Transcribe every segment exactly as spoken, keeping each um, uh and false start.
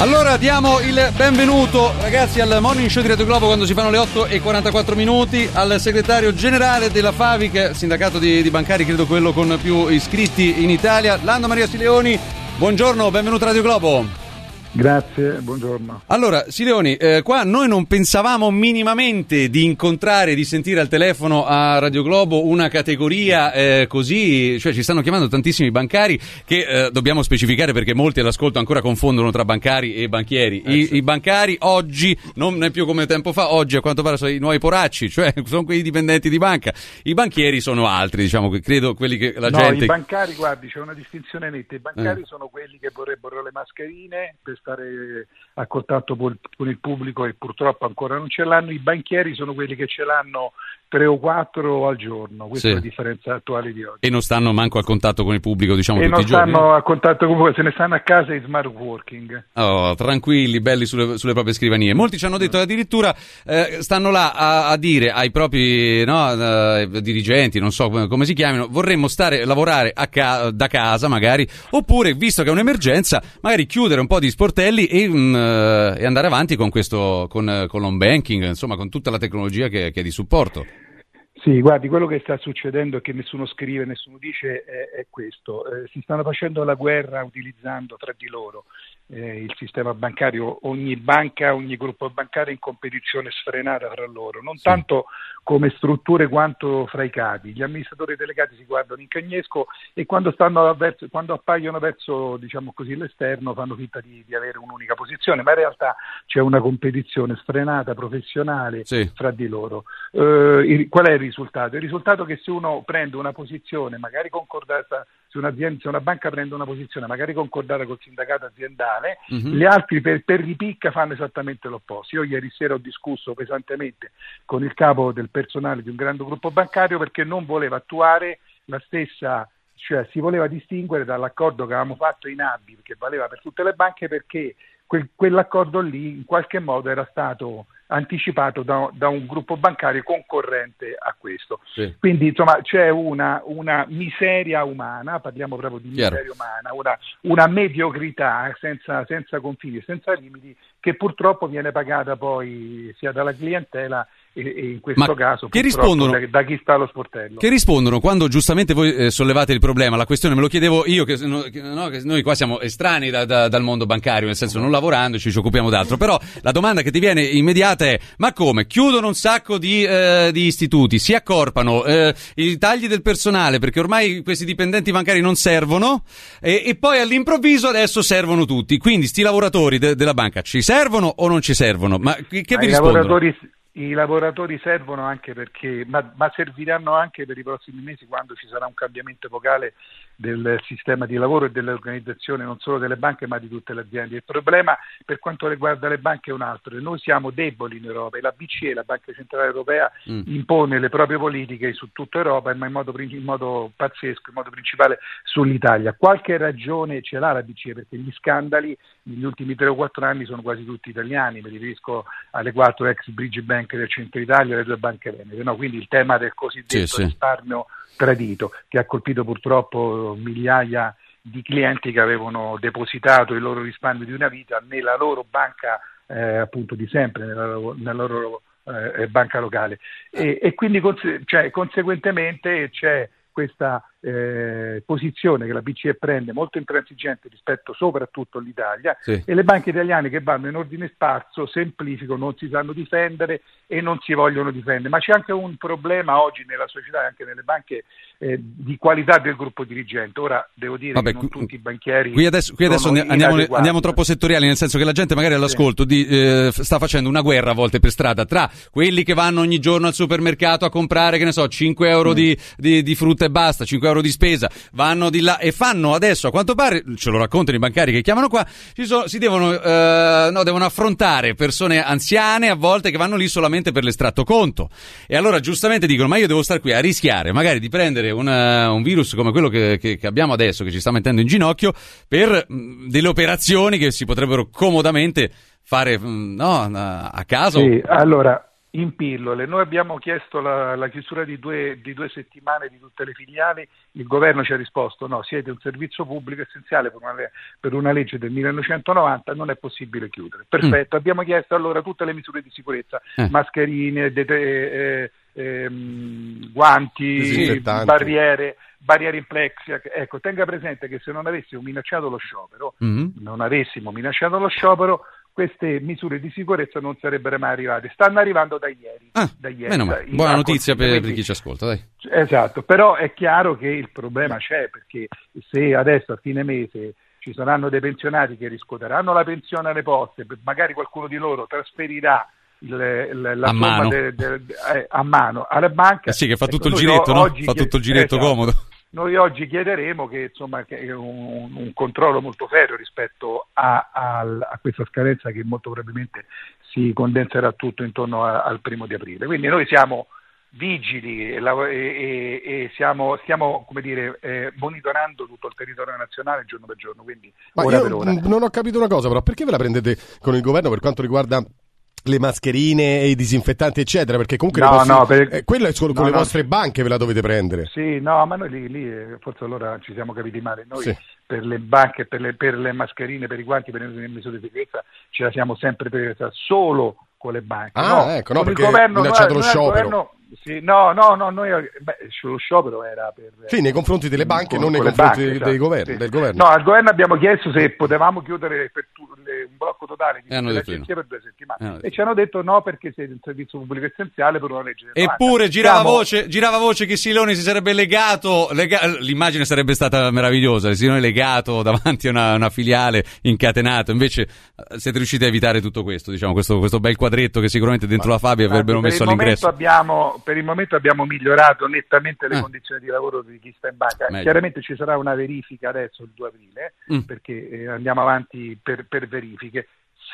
Allora diamo il benvenuto, ragazzi, al Morning Show di Radio Globo quando si fanno le otto e quarantaquattro minuti, al segretario generale della Favic, sindacato di, di bancari, credo quello con più iscritti in Italia, Lando Maria Sileoni. Buongiorno, benvenuto a Radio Globo. Grazie, buongiorno. Allora, Sileoni, eh, qua noi non pensavamo minimamente di incontrare, di sentire al telefono a Radio Globo una categoria eh, così, cioè ci stanno chiamando tantissimi bancari che eh, dobbiamo specificare perché molti all'ascolto ancora confondono tra bancari e banchieri. I, i bancari oggi, non è più come tempo fa, oggi a quanto pare sono i nuovi poracci, cioè sono quei dipendenti di banca. I banchieri sono altri, diciamo, che credo quelli che la no, gente... No, i bancari, guardi, c'è una distinzione netta. I bancari eh. sono quelli che vorrebbero le mascherine per stare a contatto con il pubblico e purtroppo ancora non ce l'hanno. I banchieri sono quelli che ce l'hanno tre o quattro al giorno, questa sì. È la differenza attuale di oggi. E non stanno manco a contatto con il pubblico, diciamo, e tutti i giorni? E non stanno a contatto con voi, se ne stanno a casa in smart working. Oh, tranquilli, belli sulle, sulle proprie scrivanie. Molti ci hanno detto addirittura, eh, stanno là a, a dire ai propri no, uh, dirigenti, non so come, come si chiamino, vorremmo stare, lavorare a ca- da casa magari, oppure, visto che è un'emergenza, magari chiudere un po' di sportelli e, um, uh, e andare avanti con questo, con, con l'home banking, insomma, con tutta la tecnologia che, che è di supporto. Sì, guardi, quello che sta succedendo e che nessuno scrive, nessuno dice è, è questo. Eh, si stanno facendo la guerra utilizzando tra di loro eh, il sistema bancario, ogni banca, ogni gruppo bancario in competizione sfrenata fra loro, non sì. tanto come strutture quanto fra i capi. Gli amministratori delegati si guardano in cagnesco e quando, stanno verso, quando appaiono verso, diciamo così, l'esterno fanno finta di, di avere un'unica posizione, ma in realtà c'è una competizione sfrenata, professionale sì. fra di loro. Eh, il, qual è il risultato? Il risultato è che se uno prende una posizione, magari concordata, se un'azienda, se una banca prende una posizione magari concordata col sindacato aziendale, mm-hmm. gli altri per, per ripicca fanno esattamente l'opposto. Io ieri sera ho discusso pesantemente con il capo del personale di un grande gruppo bancario perché non voleva attuare la stessa, cioè si voleva distinguere dall'accordo che avevamo fatto in A B I, che valeva per tutte le banche, perché quel, quell'accordo lì in qualche modo era stato anticipato da, da un gruppo bancario concorrente a questo. Sì. Quindi insomma c'è una, una miseria umana, parliamo proprio di Chiaro. miseria umana, una, una mediocrità senza, senza confini, senza limiti, che purtroppo viene pagata poi sia dalla clientela e, e in questo Ma caso che rispondono, da, da chi sta allo sportello. Che rispondono quando giustamente voi eh, sollevate il problema, la questione me lo chiedevo io, che, no, che, no, che noi qua siamo estranei da, da, dal mondo bancario, nel senso non lavorandoci ci occupiamo d'altro, però la domanda che ti viene immediata è: ma come? Chiudono un sacco di, eh, di istituti, si accorpano eh, i tagli del personale perché ormai questi dipendenti bancari non servono e, e poi all'improvviso adesso servono tutti, quindi sti lavoratori de, della banca ci servono o non ci servono? Ma che, che ma vi i rispondono? Lavoratori... I lavoratori servono anche perché, ma, ma serviranno anche per i prossimi mesi quando ci sarà un cambiamento epocale del sistema di lavoro e dell'organizzazione non solo delle banche ma di tutte le aziende. Il problema per quanto riguarda le banche è un altro: noi siamo deboli in Europa e la B C E, la Banca Centrale Europea, mm. impone le proprie politiche su tutta Europa, ma in modo, in modo pazzesco, in modo principale sull'Italia. Qualche ragione ce l'ha la B C E perché gli scandali negli ultimi tre o quattro anni sono quasi tutti italiani, mi riferisco alle quattro ex bridge bank del centro Italia e le due banche venete, no? Quindi il tema del cosiddetto sì, risparmio sì. tradito, che ha colpito purtroppo migliaia di clienti che avevano depositato il loro risparmio di una vita nella loro banca eh, appunto di sempre, nella, nella loro eh, banca locale e, e quindi conse- cioè, conseguentemente c'è questa eh, posizione che la B C E prende molto intransigente rispetto soprattutto all'Italia sì. e le banche italiane che vanno in ordine sparso semplificano, non si sanno difendere e non si vogliono difendere. Ma c'è anche un problema oggi nella società e anche nelle banche eh, di qualità del gruppo dirigente. Ora devo dire Vabbè, che non tutti i banchieri qui adesso, qui adesso andiamo, andiamo troppo settoriali, nel senso che la gente magari all'ascolto sì. di, eh, sta facendo una guerra a volte per strada tra quelli che vanno ogni giorno al supermercato a comprare, che ne so, cinque euro mm. di, di, di frutta e basta, cinque euro di spesa, vanno di là e fanno adesso, a quanto pare, ce lo raccontano i bancari che chiamano qua, ci sono, si devono eh, no, devono affrontare persone anziane a volte che vanno lì solamente per l'estratto conto e allora giustamente dicono: ma io devo stare qui a rischiare magari di prendere una, un virus come quello che, che, che abbiamo adesso, che ci sta mettendo in ginocchio, per mh, delle operazioni che si potrebbero comodamente fare mh, no, a caso. Sì, allora In pillole, noi abbiamo chiesto la, la chiusura di due, di due settimane di tutte le filiali, il governo ci ha risposto no, siete un servizio pubblico essenziale per una, per una legge del millenovecentonovanta, non è possibile chiudere. Perfetto, mm. abbiamo chiesto allora tutte le misure di sicurezza, eh. mascherine, de, de, eh, ehm, guanti, barriere, barriere in plexi. Ecco, tenga presente che se non avessimo minacciato lo sciopero, mm. non avessimo minacciato lo sciopero, queste misure di sicurezza non sarebbero mai arrivate. Stanno arrivando da ieri. Ah, da ieri meno male. Buona notizia per, quindi, per chi ci ascolta, dai. Esatto, però è chiaro che il problema c'è, perché se adesso a fine mese ci saranno dei pensionati che riscuoteranno la pensione alle poste, magari qualcuno di loro trasferirà il, il, la a somma mano. De, de, de, eh, a mano alla banca. Eh sì, che fa tutto ecco, il giretto, no? Oggi, Fa tutto il giretto esatto. comodo. Noi oggi chiederemo che insomma che un, un controllo molto serio rispetto a, a, a questa scadenza che molto probabilmente si condenserà tutto intorno a, al primo di aprile. Quindi noi siamo vigili e, e, e siamo, stiamo come dire, eh, monitorando tutto il territorio nazionale giorno per giorno. Quindi Ma ora io per ora. non ho capito una cosa, però perché ve la prendete con il governo per quanto riguarda le mascherine e i disinfettanti eccetera, perché comunque no, vostri, no, per... eh, quello è solo no, con le no. vostre banche ve la dovete prendere. Sì, no, ma noi lì, lì forse allora ci siamo capiti male. Noi sì. per le banche, per le, per le mascherine, per i guanti, per le misure di sicurezza ce la siamo sempre presa solo con le banche. Ah, no, ecco, no, perché il governo, minacciato noi, lo noi sciopero. Governo, sì, no, no, no, noi beh, lo sciopero era per sì, nei confronti delle banche, con, non nei con confronti banche, dei, esatto, dei governi, sì. del governo. No, al governo abbiamo chiesto se potevamo chiudere per tu, le, un blocco totale di l'agenzia per due settimane eh, e ci hanno detto no perché siete un servizio pubblico essenziale per una legge. Eppure girava Siamo... voce, girava voce che Siloni si sarebbe legato, lega... l'immagine sarebbe stata meravigliosa, Siloni legato davanti a una, una filiale, incatenato, invece siete riusciti a evitare tutto questo, diciamo, questo, questo bel quadretto che sicuramente dentro Ma, la Fabia avrebbero per messo il all'ingresso. Abbiamo, per il momento abbiamo migliorato nettamente le eh. condizioni di lavoro di chi sta in banca. Meglio. Chiaramente ci sarà una verifica adesso il due aprile, mm. perché eh, andiamo avanti per, per verifiche. Se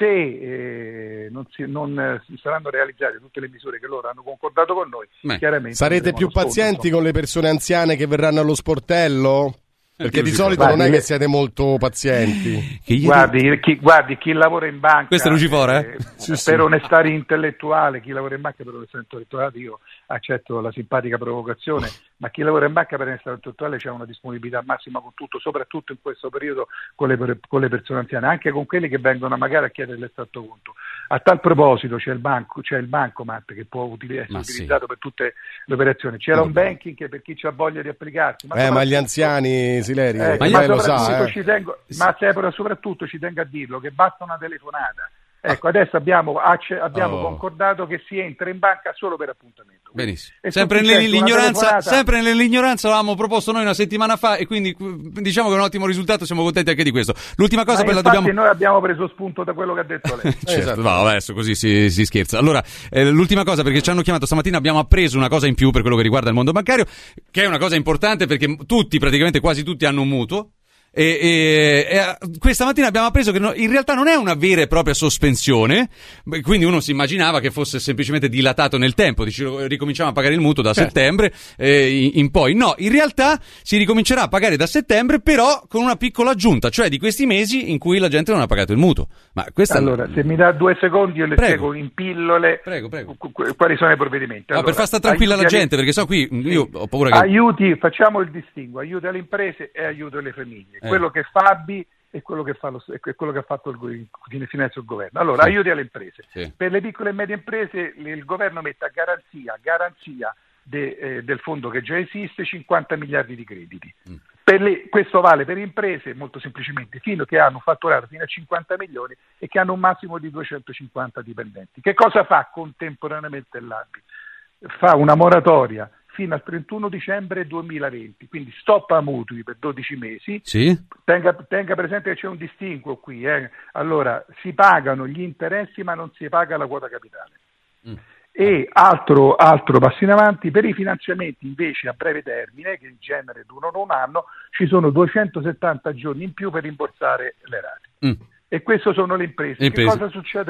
eh, non, si, non si saranno realizzate tutte le misure che loro hanno concordato con noi, Beh. chiaramente sarete più pazienti sconto, con le persone anziane che verranno allo sportello? Perché di solito guardi, non è che siete molto pazienti. Guardi chi, guardi, chi lavora in banca, questo è Lucifora, eh? eh, sì, sì. Per onestà intellettuale, chi lavora in banca per onestà intellettuale, io accetto la simpatica provocazione, ma chi lavora in banca per onestà intellettuale c'è una disponibilità massima con tutto, soprattutto in questo periodo con le, con le persone anziane, anche con quelli che vengono magari a chiedere l'estratto conto. A tal proposito c'è il banco, c'è il bancomat che può utili- essere ma utilizzato sì. per tutte le operazioni. C'era un banking che per chi ha voglia di applicarsi. Ma, eh, ma gli anziani, Sileri, eh, ma ma lo sa. Eh. Ci tengo, ma sempre, soprattutto ci tengo a dirlo che basta una telefonata. Ecco, adesso abbiamo, abbiamo oh. concordato che si entra in banca solo per appuntamento. Benissimo. Sempre nell'ignoranza, sempre nell'ignoranza l'avevamo proposto noi una settimana fa e quindi diciamo che è un ottimo risultato, siamo contenti anche di questo. L'ultima cosa per la dobbiamo... noi abbiamo preso spunto da quello che ha detto lei. certo, esatto. Va, adesso così si, si scherza. Allora, eh, l'ultima cosa, perché ci hanno chiamato stamattina, abbiamo appreso una cosa in più per quello che riguarda il mondo bancario, che è una cosa importante perché tutti, praticamente quasi tutti hanno un mutuo. E, e, e questa mattina abbiamo appreso che no, in realtà non è una vera e propria sospensione, quindi uno si immaginava che fosse semplicemente dilatato nel tempo, dice, ricominciamo a pagare il mutuo da certo. settembre eh, in, in poi. No, in realtà si ricomincerà a pagare da settembre, però con una piccola aggiunta, cioè di questi mesi in cui la gente non ha pagato il mutuo. Ma questa allora, se mi dà due secondi io le prego. spiego in pillole prego, prego. quali sono i provvedimenti. Allora, no, per far stare tranquilla la gente, perché so qui io ho paura che... Aiuti, facciamo il distinguo, aiuti alle imprese e aiuti alle famiglie. Eh. Quello che Fabi è quello che fa lo, è quello che ha fatto il, il finanzia il governo. Allora, sì. aiuti alle imprese. Sì. Per le piccole e medie imprese il governo mette a garanzia, garanzia de, eh, del fondo che già esiste cinquanta miliardi di crediti. Mm. Per le, questo vale per imprese molto semplicemente fino che hanno fatturato fino a cinquanta milioni e che hanno un massimo di duecentocinquanta dipendenti. Che cosa fa contemporaneamente l'A B I? Fa una moratoria fino al trentuno dicembre duemilaventi, quindi stop a mutui per dodici mesi. Sì. Tenga, tenga presente che c'è un distinguo qui. Eh. Allora, si pagano gli interessi ma non si paga la quota capitale. Mm. E altro, altro passo in avanti, per i finanziamenti invece a breve termine, che in genere durano un anno, ci sono duecentosettanta giorni in più per rimborsare le rate. Mm. E queste sono le imprese. imprese. Che cosa succede?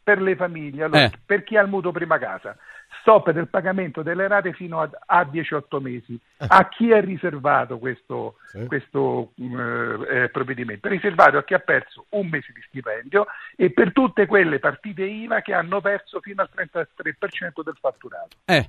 per le famiglie, allora, eh. per chi ha il mutuo prima casa, stop del pagamento delle rate fino a, a diciotto mesi. A chi è riservato questo, sì. questo eh, provvedimento? È riservato a chi ha perso un mese di stipendio e per tutte quelle partite I V A che hanno perso fino al trentatré per cento del fatturato. Eh.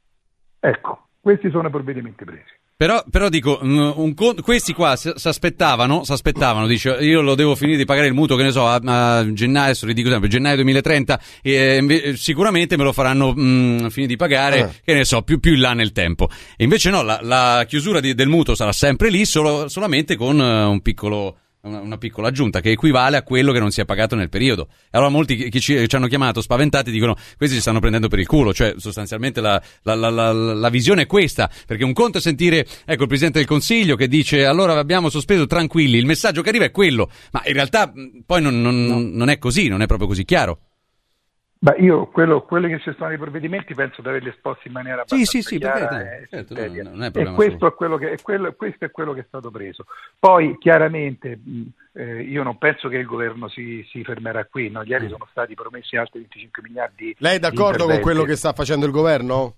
Ecco, questi sono i provvedimenti presi. Però, però dico, un conto, questi qua si aspettavano, si aspettavano, dice, io lo devo finire di pagare il mutuo, che ne so, a, a gennaio, adesso vi dico sempre, gennaio duemilatrenta, e eh, sicuramente me lo faranno mh, finire di pagare, eh. che ne so, più, più in là nel tempo. E invece no, la, la chiusura di, del mutuo sarà sempre lì, solo, solamente con uh, un piccolo... Una, una piccola aggiunta che equivale a quello che non si è pagato nel periodo. Allora molti che, che ci, ci hanno chiamato spaventati dicono questi si stanno prendendo per il culo, cioè sostanzialmente la, la, la, la, la visione è questa, perché un conto è sentire ecco il Presidente del Consiglio che dice allora abbiamo sospeso, tranquilli, il messaggio che arriva è quello, ma in realtà poi non, non, no. non è così, non è proprio così chiaro. Beh, io quello, quelli che ci sono nei provvedimenti penso di averli esposti in maniera abbastanza sì, sì, sì, chiara perché, e, certo, seria. non, non è e questo è, quello che, è quello, questo è quello che è stato preso. Poi chiaramente eh, io non penso che il governo si, si fermerà qui, no? Ieri mm. sono stati promessi altri venticinque miliardi. Lei è d'accordo con quello che sta facendo il governo?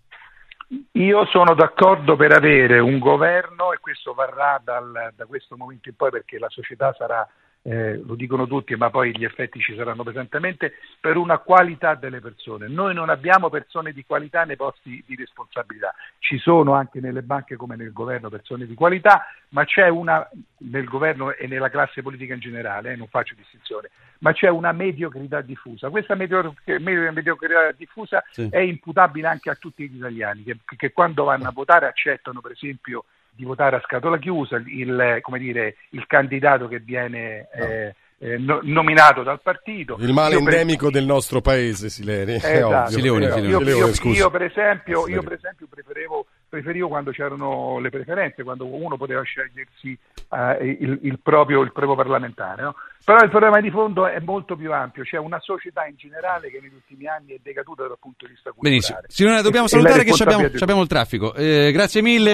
Io sono d'accordo per avere un governo, e questo varrà dal, da questo momento in poi, perché la società sarà Eh, lo dicono tutti, ma poi gli effetti ci saranno pesantemente, per una qualità delle persone. Noi non abbiamo persone di qualità nei posti di responsabilità, ci sono anche nelle banche come nel governo persone di qualità, ma c'è una, nel governo e nella classe politica in generale, eh, non faccio distinzione, ma c'è una mediocrità diffusa. Questa mediocrità diffusa sì. è imputabile anche a tutti gli italiani che, che quando vanno a votare accettano per esempio di votare a scatola chiusa il, come dire, il candidato che viene eh, eh, no, nominato dal partito. Il male io endemico per... del nostro paese, Sileri. Esatto. Sileoni, io, Sileoni. Io, io, Sileoni, io per esempio, io per esempio preferivo, preferivo quando c'erano le preferenze, quando uno poteva scegliersi uh, il, il, proprio, il proprio parlamentare, no? Però il problema di fondo è molto più ampio, c'è una società in generale che negli ultimi anni è decaduta dal punto di vista culturale. Benissimo. Signora, dobbiamo salutare che abbiamo, abbiamo il traffico. Eh, grazie mille.